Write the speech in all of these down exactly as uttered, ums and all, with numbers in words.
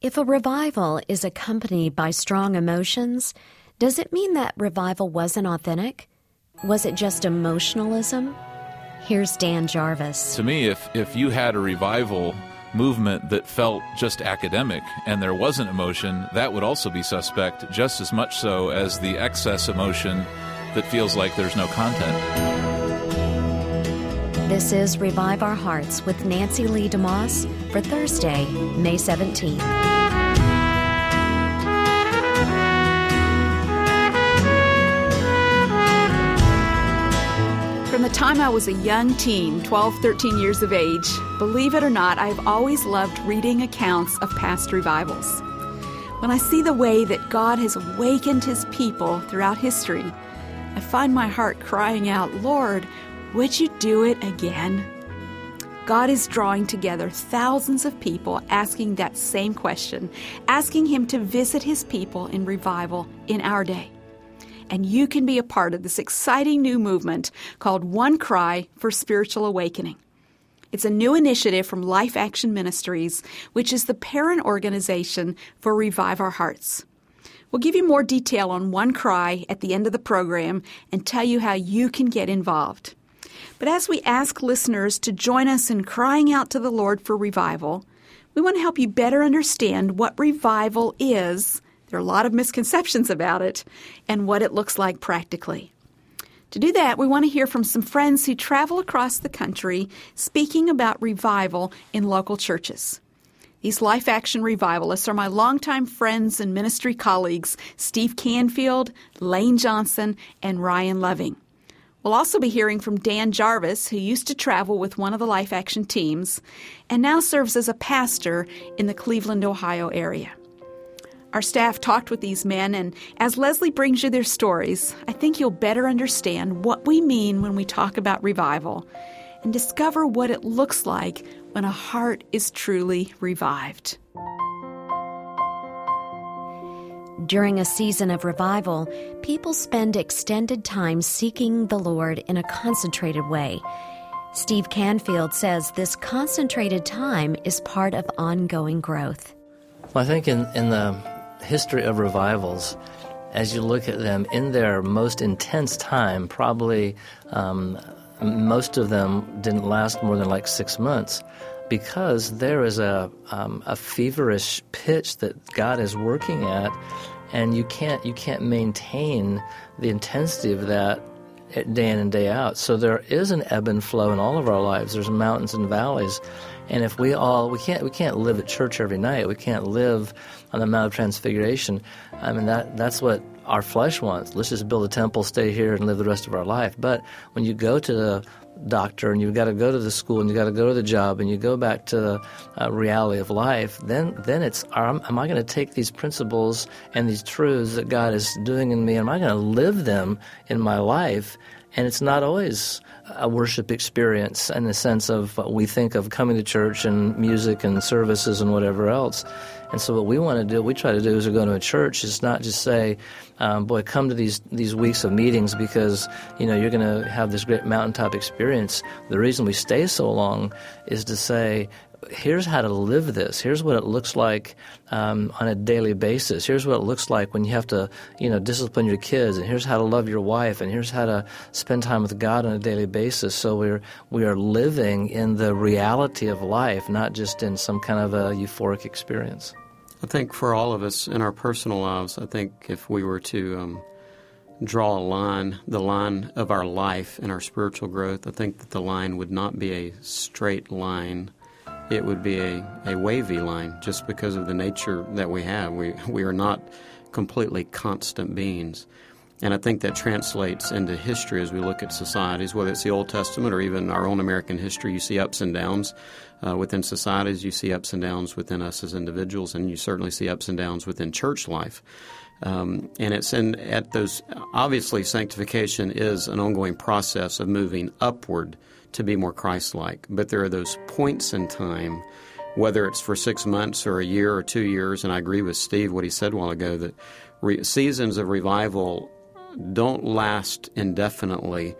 If a revival is accompanied by strong emotions, does it mean that revival wasn't authentic? Was it just emotionalism? Here's Dan Jarvis. To me, if, if you had a revival movement that felt just academic and there wasn't emotion, that would also be suspect, just as much so as the excess emotion that feels like there's no content. This is Revive Our Hearts with Nancy Lee DeMoss for Thursday, May seventeenth. From the time I was a young teen, twelve, thirteen years of age, believe it or not, I've always loved reading accounts of past revivals. When I see the way that God has awakened His people throughout history, I find my heart crying out, Lord, would you do it again? God is drawing together thousands of people asking that same question, asking Him to visit His people in revival in our day. And you can be a part of this exciting new movement called One Cry for Spiritual Awakening. It's a new initiative from Life Action Ministries, which is the parent organization for Revive Our Hearts. We'll give you more detail on One Cry at the end of the program and tell you how you can get involved. But as we ask listeners to join us in crying out to the Lord for revival, we want to help you better understand what revival is. There are a lot of misconceptions about it and what it looks like practically. To do that, we want to hear from some friends who travel across the country speaking about revival in local churches. These Life Action revivalists are my longtime friends and ministry colleagues, Steve Canfield, Lane Johnson, and Ryan Loving. We'll also be hearing from Dan Jarvis, who used to travel with one of the Life Action teams and now serves as a pastor in the Cleveland, Ohio area. Our staff talked with these men, and as Leslie brings you their stories, I think you'll better understand what we mean when we talk about revival and discover what it looks like when a heart is truly revived. During a season of revival, people spend extended time seeking the Lord in a concentrated way. Steve Canfield says this concentrated time is part of ongoing growth. Well, I think in, in the history of revivals, as you look at them in their most intense time, probably um, most of them didn't last more than like six months because there is a, um, a feverish pitch that God is working at, and you can't you can't maintain the intensity of that day in and day out. So there is an ebb and flow in all of our lives. There's mountains and valleys. And if we all, we can't we can't live at church every night. We can't live on the Mount of Transfiguration. I mean, that that's what our flesh wants. Let's just build a temple, stay here, and live the rest of our life. But when you go to the doctor and you've got to go to the school and you've got to go to the job and you go back to the uh, reality of life, then then it's, am, am I going to take these principles and these truths that God is doing in me, am I going to live them in my life? And it's not always a worship experience in the sense of what we think of coming to church and music and services and whatever else. And so what we want to do, we try to do as we go to a church is not just say, um, boy, come to these, these weeks of meetings because, you know, you're going to have this great mountaintop experience. The reason we stay so long is to say, here's how to live this. Here's what it looks like um, on a daily basis. Here's what it looks like when you have to, you know, discipline your kids. And here's how to love your wife. And here's how to spend time with God on a daily basis. So we're we are living in the reality of life, not just in some kind of a euphoric experience. I think for all of us in our personal lives, I think if we were to um, draw a line, the line of our life and our spiritual growth, I think that the line would not be a straight line. It would be a, a wavy line just because of the nature that we have. We we are not completely constant beings. And I think that translates into history as we look at societies, whether it's the Old Testament or even our own American history. You see ups and downs uh, within societies. You see ups and downs within us as individuals, and you certainly see ups and downs within church life. Um, and it's in at those, obviously sanctification is an ongoing process of moving upward to be more Christ-like. But there are those points in time, whether it's for six months or a year or two years, and I agree with Steve, what he said a while ago, that re- seasons of revival don't last indefinitely.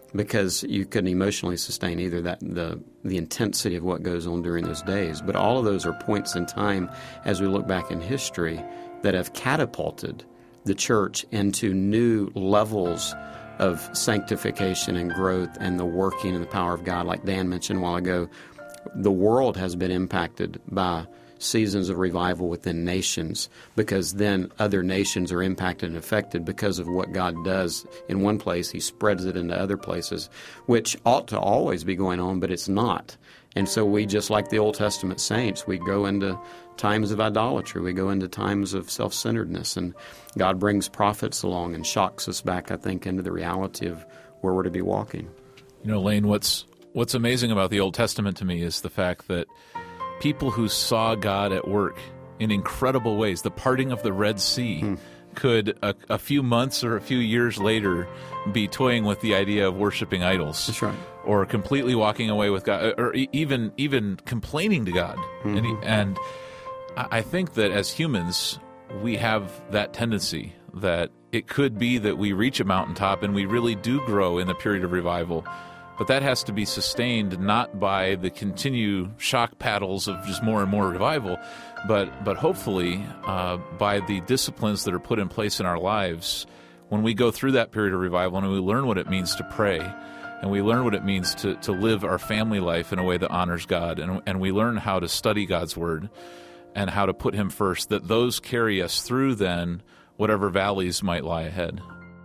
because you couldn't emotionally sustain either that the the intensity of what goes on during those days. But all of those are points in time as we look back in history that have catapulted the church into new levels of sanctification and growth and the working and the power of God. Like Dan mentioned a while ago, the world has been impacted by seasons of revival within nations, because then other nations are impacted and affected because of what God does in one place. He spreads it into other places, which ought to always be going on, but it's not. And so we, just like the Old Testament saints, we go into times of idolatry. We go into times of self-centeredness, and God brings prophets along and shocks us back, I think, into the reality of where we're to be walking. You know, Lane, what's what's amazing about the Old Testament to me is the fact that people who saw God at work in incredible ways, the parting of the Red Sea, hmm. could a, a few months or a few years later be toying with the idea of worshiping idols. That's right. Or completely walking away with God, or even even complaining to God. Mm-hmm. And, he, and I think that as humans, we have that tendency that it could be that we reach a mountaintop and we really do grow in the period of revival. But that has to be sustained not by the continued shock paddles of just more and more revival, but but hopefully uh, by the disciplines that are put in place in our lives when we go through that period of revival and we learn what it means to pray, and we learn what it means to, to live our family life in a way that honors God, and, and we learn how to study God's Word and how to put Him first, that those carry us through then whatever valleys might lie ahead.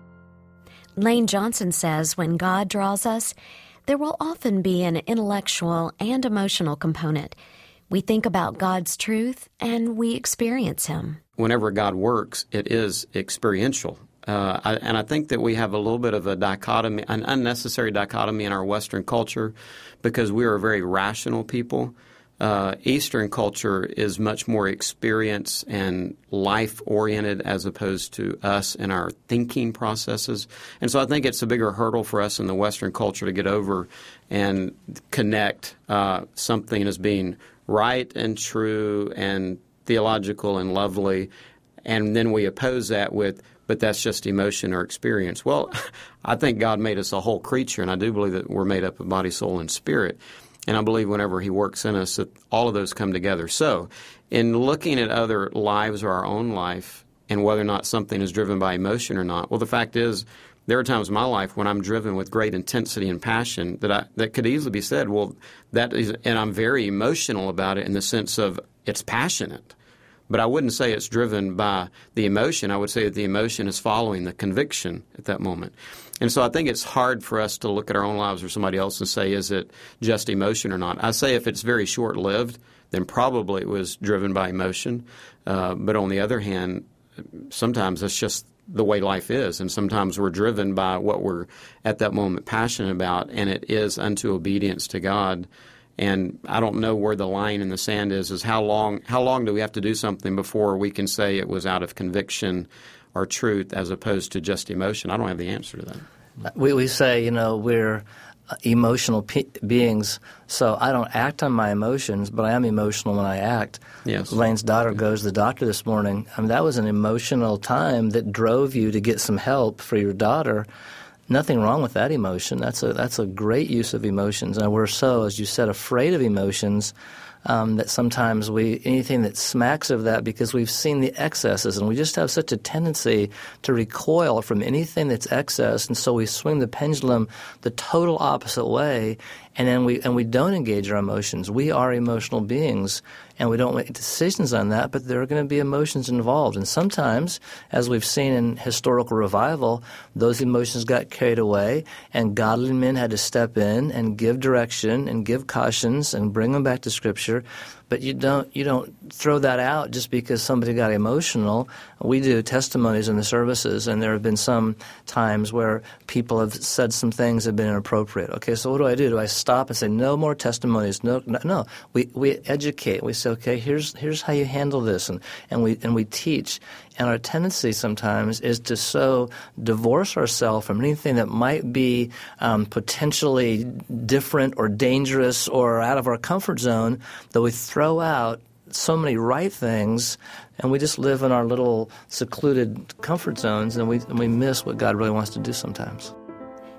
Lane Johnson says when God draws us, there will often be an intellectual and emotional component. We think about God's truth and we experience Him. Whenever God works, it is experiential. Uh, I, and I think that we have a little bit of a dichotomy, an unnecessary dichotomy in our Western culture, because we are a very rational people. Uh, Eastern culture is much more experience and life-oriented as opposed to us and our thinking processes. And so I think it's a bigger hurdle for us in the Western culture to get over and connect uh, something as being right and true and theological and lovely, and then we oppose that with, but that's just emotion or experience. Well, I think God made us a whole creature, and I do believe that we're made up of body, soul, and spirit. And I believe whenever He works in us that all of those come together. So in looking at other lives or our own life and whether or not something is driven by emotion or not, well, the fact is there are times in my life when I'm driven with great intensity and passion that I, that could easily be said, well, that is, and I'm very emotional about it in the sense of it's passionate. But I wouldn't say it's driven by the emotion. I would say that the emotion is following the conviction at that moment. And so I think it's hard for us to look at our own lives or somebody else and say, is it just emotion or not? I say if it's very short-lived, then probably it was driven by emotion. Uh, but on the other hand, sometimes that's just the way life is. And sometimes we're driven by what we're at that moment passionate about, and it is unto obedience to God. And I don't know where the line in the sand is, is how long how long do we have to do something before we can say it was out of conviction or truth as opposed to just emotion? I don't have the answer to that. We, we say, you know, we're emotional pe- beings, so I don't act on my emotions, but I am emotional when I act. Yes. Lane's daughter goes to the doctor this morning. I mean, that was an emotional time that drove you to get some help for your daughter. Nothing wrong with that emotion. That's a that's a great use of emotions. And we're so, as you said, afraid of emotions um, that sometimes we anything that smacks of that because we've seen the excesses, and we just have such a tendency to recoil from anything that's excess, and so we swing the pendulum the total opposite way, and then we and we don't engage our emotions. We are emotional beings, and we don't make decisions on that, but there are going to be emotions involved. And sometimes, as we've seen in historical revival, those emotions got carried away, and godly men had to step in and give direction and give cautions and bring them back to Scripture. But you don't you don't throw that out just because somebody got emotional. We do testimonies in the services, and there have been some times where people have said some things that have been inappropriate. Okay, so what do I do? Do I stop and say, no more testimonies? No, no. no. We we educate. We say, okay, here's here's how you handle this, and, and we and we teach. And our tendency sometimes is to so divorce ourselves from anything that might be um, potentially different or dangerous or out of our comfort zone that we throw out so many right things, and we just live in our little secluded comfort zones, and we and we miss what God really wants to do sometimes.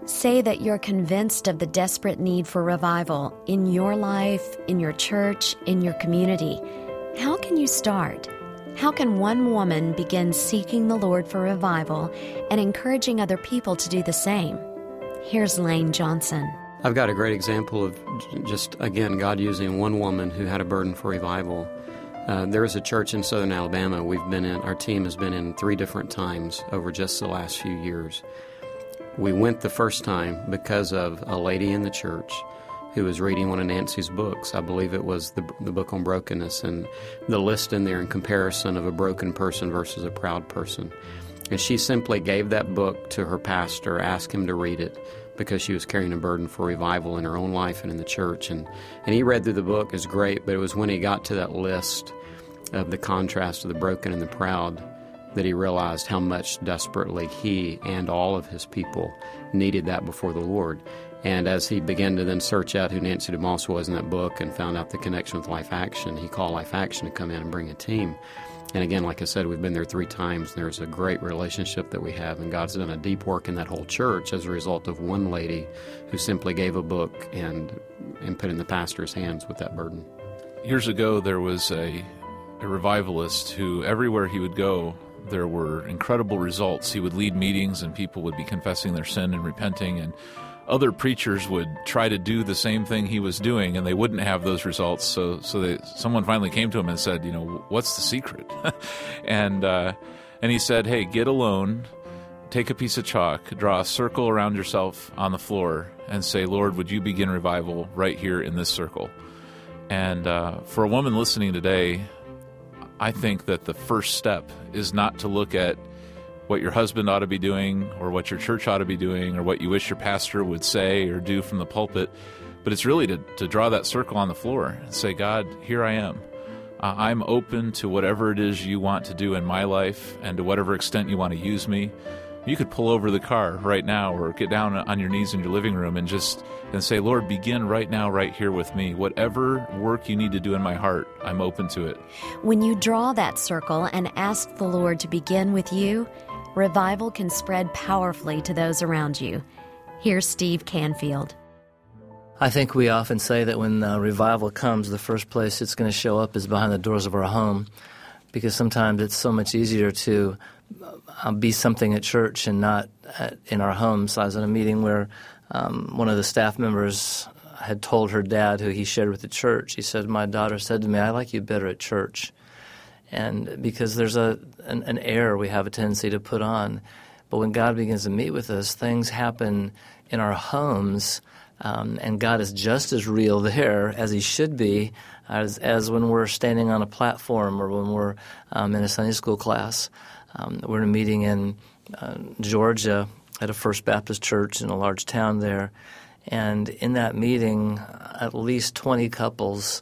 Say that you're convinced of the desperate need for revival in your life, in your church, in your community. How can you start? How can one woman begin seeking the Lord for revival and encouraging other people to do the same? Here's Lane Johnson. I've got a great example of just, again, God using one woman who had a burden for revival. Uh, there is a church in southern Alabama we've been in, our team has been in three different times over just the last few years. We went the first time because of a lady in the church who was reading one of Nancy's books. I believe it was the, the book on brokenness, and the list in there in comparison of a broken person versus a proud person. And she simply gave that book to her pastor, asked him to read it, because she was carrying a burden for revival in her own life and in the church. And, and he read through the book. It was great, but it was when he got to that list of the contrast of the broken and the proud that he realized how much desperately he and all of his people needed that before the Lord. And as he began to then search out who Nancy DeMoss was in that book and found out the connection with Life Action, he called Life Action to come in and bring a team. And again, like I said, we've been there three times. There's a great relationship that we have, and God's done a deep work in that whole church as a result of one lady who simply gave a book and and put in the pastor's hands with that burden. Years ago, there was a, a revivalist who everywhere he would go, there were incredible results. He would lead meetings, and people would be confessing their sin and repenting, and other preachers would try to do the same thing he was doing, and they wouldn't have those results. So, so they, someone finally came to him and said, "You know, what's the secret?" and uh, and he said, "Hey, get alone, take a piece of chalk, draw a circle around yourself on the floor, and say, 'Lord, would you begin revival right here in this circle?'" And uh, for a woman listening today, I think that the first step is not to look at what your husband ought to be doing or what your church ought to be doing or what you wish your pastor would say or do from the pulpit, but it's really to, to draw that circle on the floor and say, "God, here I am. Uh, I'm open to whatever it is you want to do in my life and to whatever extent you want to use me." You could pull over the car right now or get down on your knees in your living room and just and say, "Lord, begin right now, right here with me. Whatever work you need to do in my heart, I'm open to it." When you draw that circle and ask the Lord to begin with you, revival can spread powerfully to those around you. Here's Steve Canfield. I think we often say that when uh, revival comes, the first place it's going to show up is behind the doors of our home, because sometimes it's so much easier to uh, be something at church and not at, in our homes. I was at a meeting where um, one of the staff members had told her dad, who he shared with the church, he said, "My daughter said to me, I like you better at church." And because there's a an, an air we have a tendency to put on. But when God begins to meet with us, things happen in our homes, um, and God is just as real there as he should be as, as when we're standing on a platform or when we're um, in a Sunday school class. Um, we're in a meeting in uh, Georgia at a First Baptist church in a large town there. And in that meeting, at least twenty couples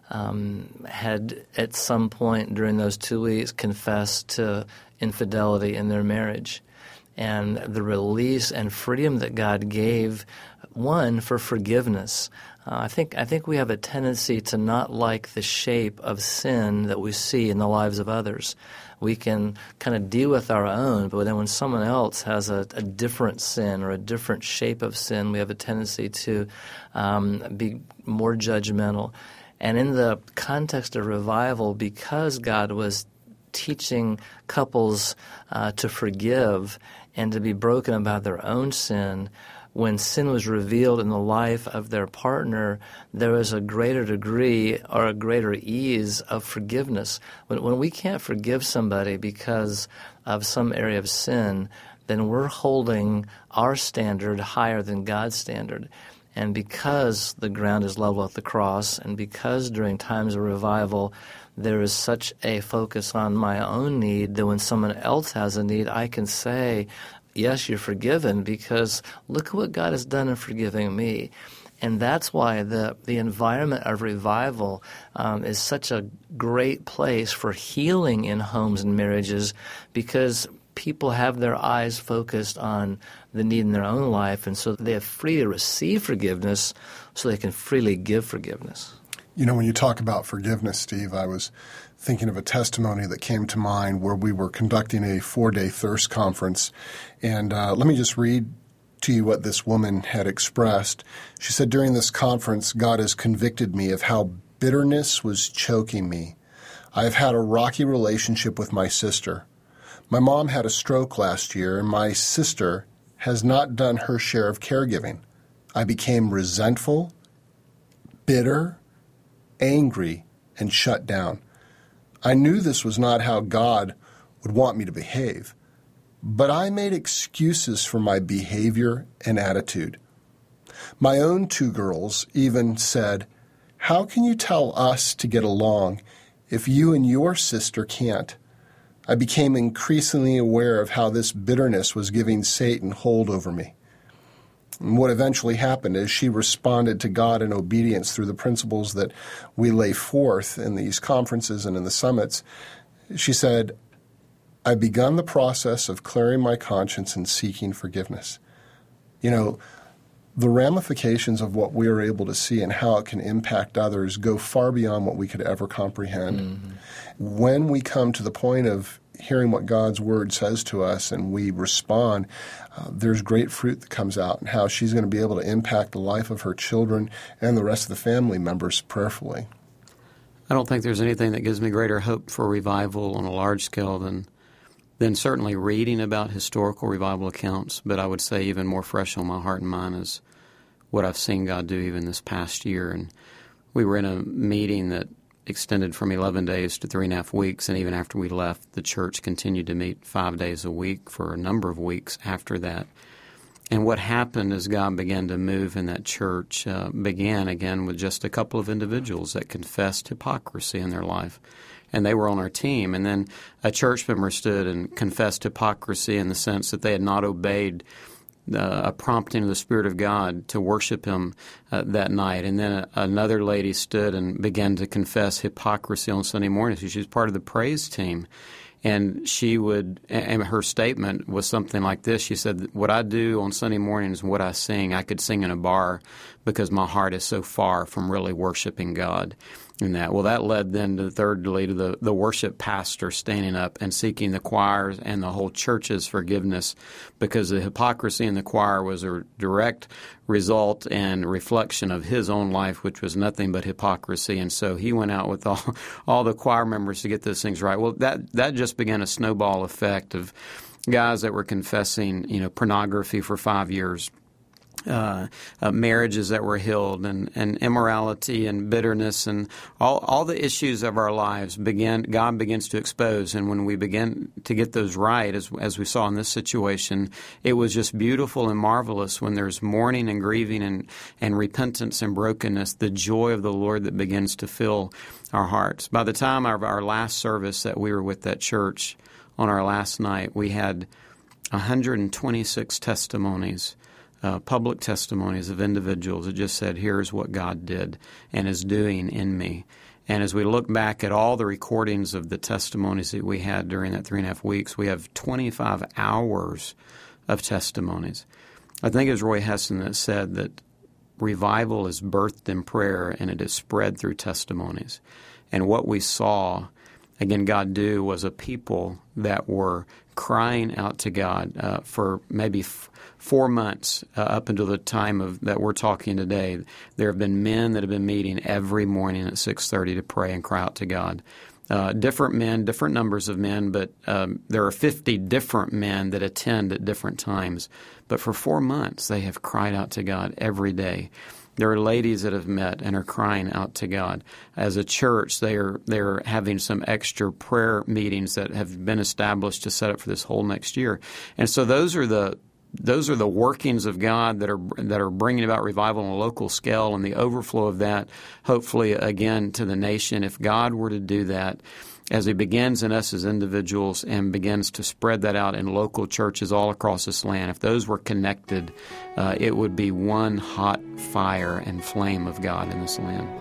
Um, had at some point during those two weeks confessed to infidelity in their marriage. And the release and freedom that God gave, one, for forgiveness. Uh, I think I think we have a tendency to not like the shape of sin that we see in the lives of others. We can kind of deal with our own, but then when someone else has a, a different sin or a different shape of sin, we have a tendency to um, be more judgmental. And in the context of revival, because God was teaching couples uh, to forgive and to be broken about their own sin, when sin was revealed in the life of their partner, there was a greater degree or a greater ease of forgiveness. When, when we can't forgive somebody because of some area of sin, then we're holding our standard higher than God's standard. And because the ground is level at the cross, and because during times of revival there is such a focus on my own need that when someone else has a need, I can say, yes, you're forgiven, because look at what God has done in forgiving me. And that's why the, the environment of revival um, is such a great place for healing in homes and marriages, because people have their eyes focused on the need in their own life, and so they are free to receive forgiveness so they can freely give forgiveness. You know, when you talk about forgiveness, Steve, I was thinking of a testimony that came to mind where we were conducting a four-day thirst conference. And uh, let me just read to you what this woman had expressed. She said, during this conference, God has convicted me of how bitterness was choking me. I've had a rocky relationship with my sister. My mom had a stroke last year, and my sister has not done her share of caregiving. I became resentful, bitter, angry, and shut down. I knew this was not how God would want me to behave, but I made excuses for my behavior and attitude. My own two girls even said, "How can you tell us to get along if you and your sister can't?" I became increasingly aware of how this bitterness was giving Satan hold over me. And what eventually happened is she responded to God in obedience through the principles that we lay forth in these conferences and in the summits. She said, "I've begun the process of clearing my conscience and seeking forgiveness." You know, the ramifications of what we are able to see and how it can impact others go far beyond what we could ever comprehend. Mm-hmm. When we come to the point of hearing what God's Word says to us and we respond, uh, there's great fruit that comes out, and how she's going to be able to impact the life of her children and the rest of the family members prayerfully. I don't think there's anything that gives me greater hope for revival on a large scale than than certainly reading about historical revival accounts, but I would say even more fresh on my heart and mind is what I've seen God do even this past year. And we were in a meeting that extended from eleven days to three and a half weeks, and even after we left, the church continued to meet five days a week for a number of weeks after that. And what happened as God began to move in that church uh, began again with just a couple of individuals that confessed hypocrisy in their life. And they were on our team. And then a church member stood and confessed hypocrisy in the sense that they had not obeyed uh, a prompting of the Spirit of God to worship Him uh, that night. And then a, another lady stood and began to confess hypocrisy on Sunday morning. So she was part of the praise team. And she would, and her statement was something like this. She said, "What I do on Sunday mornings and what I sing, I could sing in a bar because my heart is so far from really worshiping God." In that. Well, that led then to thirdly to the, the worship pastor standing up and seeking the choir's and the whole church's forgiveness, because the hypocrisy in the choir was a direct result and reflection of his own life, which was nothing but hypocrisy. And so he went out with all, all the choir members to get those things right. Well, that that just began a snowball effect of guys that were confessing, you know, pornography for five years. Uh, uh, marriages that were healed, and, and immorality and bitterness and all all the issues of our lives begin. God begins to expose, and when we begin to get those right, as as we saw in this situation, it was just beautiful and marvelous. When there's mourning and grieving and and repentance and brokenness, the joy of the Lord that begins to fill our hearts. By the time of our last service that we were with that church on our last night, we had one hundred twenty-six testimonies. Uh, public testimonies of individuals that just said, "Here's what God did and is doing in me." And as we look back at all the recordings of the testimonies that we had during that three and a half weeks, we have twenty-five hours of testimonies. I think it was Roy Heston that said that revival is birthed in prayer and it is spread through testimonies. And what we saw, again, God do was a people that were crying out to God uh, for maybe f- four months uh, up until the time of that we're talking today. There have been men that have been meeting every morning at six thirty to pray and cry out to God. Uh, different men, different numbers of men, but um, there are fifty different men that attend at different times. But for four months, they have cried out to God every day. There are ladies that have met and are crying out to God. As a church, they are they're having some extra prayer meetings that have been established to set up for this whole next year. And so those are the those are the workings of God that are that are bringing about revival on a local scale, and the overflow of that, hopefully, again, to the nation. If God were to do that, as He begins in us as individuals and begins to spread that out in local churches all across this land, if those were connected, uh, it would be one hot fire and flame of God in this land.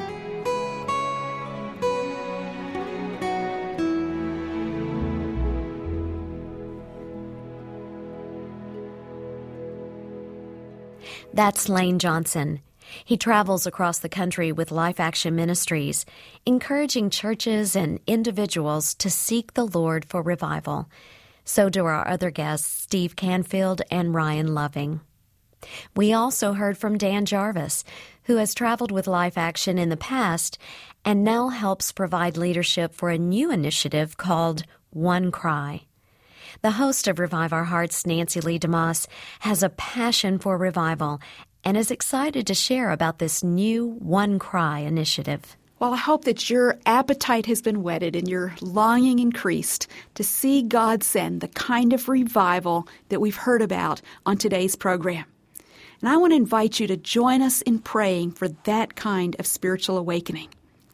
That's Lane Johnson. He travels across the country with Life Action Ministries, encouraging churches and individuals to seek the Lord for revival. So do our other guests, Steve Canfield and Ryan Loving. We also heard from Dan Jarvis, who has traveled with Life Action in the past and now helps provide leadership for a new initiative called One Cry. The host of Revive Our Hearts, Nancy Lee DeMoss, has a passion for revival and is excited to share about this new One Cry initiative. Well, I hope that your appetite has been whetted and your longing increased to see God send the kind of revival that we've heard about on today's program. And I want to invite you to join us in praying for that kind of spiritual awakening.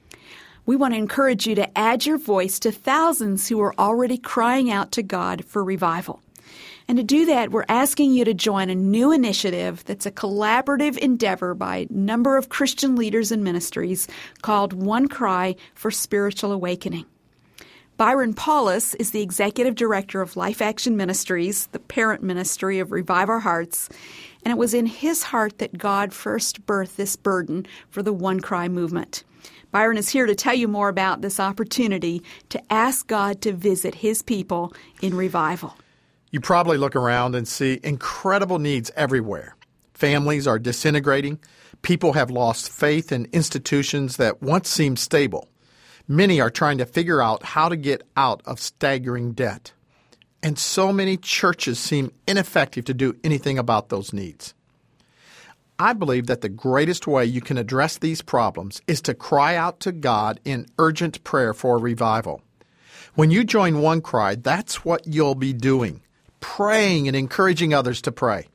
We want to encourage you to add your voice to thousands who are already crying out to God for revival. And to do that, we're asking you to join a new initiative that's a collaborative endeavor by a number of Christian leaders and ministries called One Cry for Spiritual Awakening. Byron Paulus is the executive director of Life Action Ministries, the parent ministry of Revive Our Hearts, and it was in his heart that God first birthed this burden for the One Cry movement. Byron is here to tell you more about this opportunity to ask God to visit his people in revival. You probably look around and see incredible needs everywhere. Families are disintegrating. People have lost faith in institutions that once seemed stable. Many are trying to figure out how to get out of staggering debt. And so many churches seem ineffective to do anything about those needs. I believe that the greatest way you can address these problems is to cry out to God in urgent prayer for revival. When you join One Cry, that's what you'll be doing. Praying and encouraging others to pray.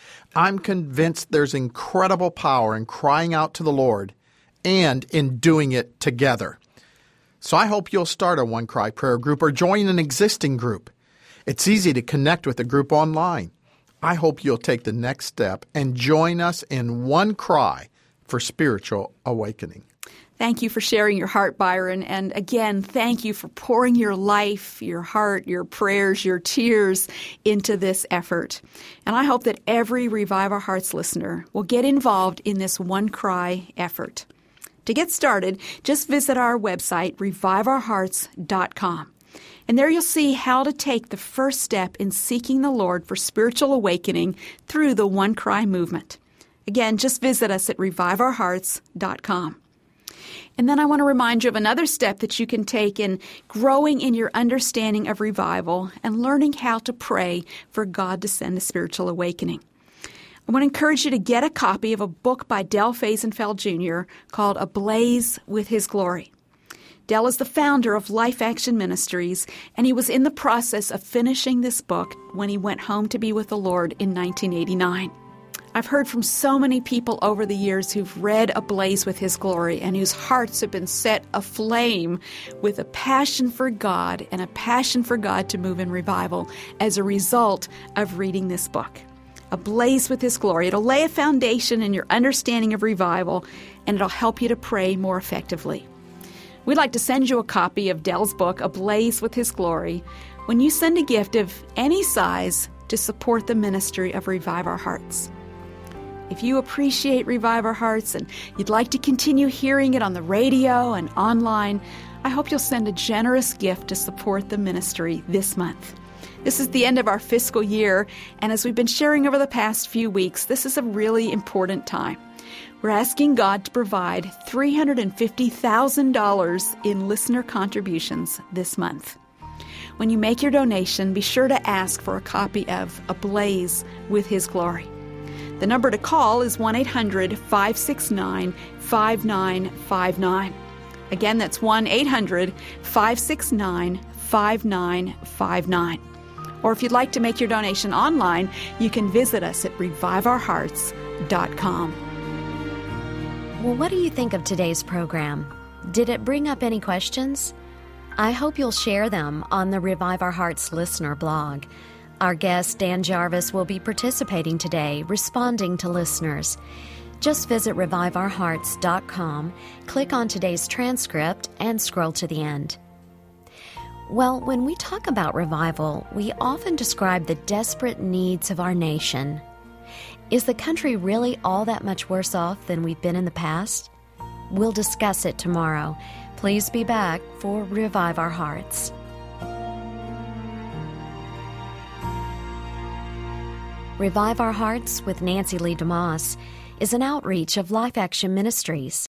I'm convinced there's incredible power in crying out to the Lord and in doing it together. So I hope you'll start a One Cry prayer group or join an existing group. It's easy to connect with the group online. I hope you'll take the next step and join us in One Cry for spiritual awakening. Thank you for sharing your heart, Byron. And again, thank you for pouring your life, your heart, your prayers, your tears into this effort. And I hope that every Revive Our Hearts listener will get involved in this One Cry effort. To get started, just visit our website, revive our hearts dot com. And there you'll see how to take the first step in seeking the Lord for spiritual awakening through the One Cry movement. Again, just visit us at revive our hearts dot com. And then I want to remind you of another step that you can take in growing in your understanding of revival and learning how to pray for God to send a spiritual awakening. I want to encourage you to get a copy of a book by Del Faisenfeld Junior called Ablaze with His Glory. Del is the founder of Life Action Ministries, and he was in the process of finishing this book when he went home to be with the Lord in nineteen eighty-nine. I've heard from so many people over the years who've read Ablaze with His Glory and whose hearts have been set aflame with a passion for God and a passion for God to move in revival as a result of reading this book. Ablaze with His Glory. It'll lay a foundation in your understanding of revival, and it'll help you to pray more effectively. We'd like to send you a copy of Del's book, Ablaze with His Glory, when you send a gift of any size to support the ministry of Revive Our Hearts. If you appreciate Revive Our Hearts and you'd like to continue hearing it on the radio and online, I hope you'll send a generous gift to support the ministry this month. This is the end of our fiscal year, and as we've been sharing over the past few weeks, this is a really important time. We're asking God to provide three hundred fifty thousand dollars in listener contributions this month. When you make your donation, be sure to ask for a copy of Ablaze with His Glory. The number to call is one eight hundred five six nine five nine five nine. Again, that's one eight hundred five six nine five nine five nine. Or if you'd like to make your donation online, you can visit us at revive our hearts dot com. Well, what do you think of today's program? Did it bring up any questions? I hope you'll share them on the Revive Our Hearts listener blog. Our guest, Dan Jarvis, will be participating today, responding to listeners. Just visit revive our hearts dot com, click on today's transcript, and scroll to the end. Well, when we talk about revival, we often describe the desperate needs of our nation. Is the country really all that much worse off than we've been in the past? We'll discuss it tomorrow. Please be back for Revive Our Hearts. Revive Our Hearts with Nancy Lee DeMoss is an outreach of Life Action Ministries.